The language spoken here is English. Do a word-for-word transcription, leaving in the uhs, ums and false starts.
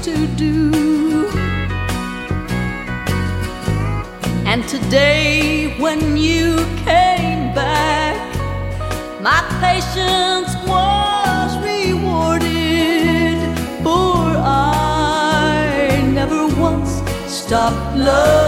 to do. And today when you came back, my patience was rewarded, for I never once stopped loving